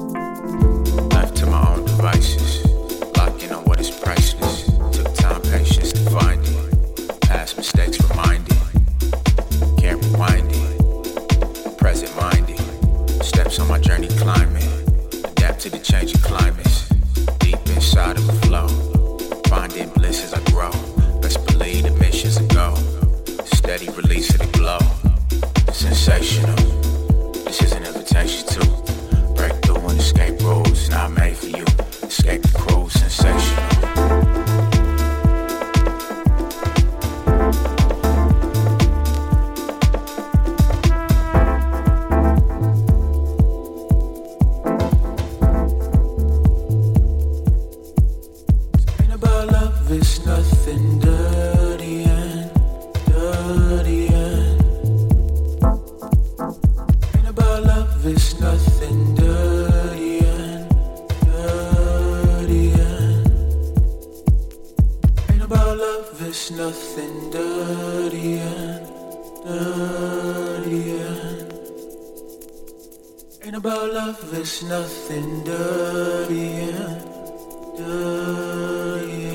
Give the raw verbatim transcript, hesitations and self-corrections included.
Left to my own devices, locking on what is priceless. Took time, patience to find it. Past mistakes reminded, can't rewind it. Present minded, steps on my journey climbing. Adapt to the changing climates. Deep inside of a flow, finding bliss as I grow. Best believe the mission's a go. Steady release of the glow. Sensational. This is an invitation to break through and escape rules not made for you. Escape the cruel. Sensational. It's nothing dirty and dirty and ain't about love. It's nothing dirty and dirty and ain't about love. It's nothing dirty and dirty and ain't about love. It's nothing dirty and dirty.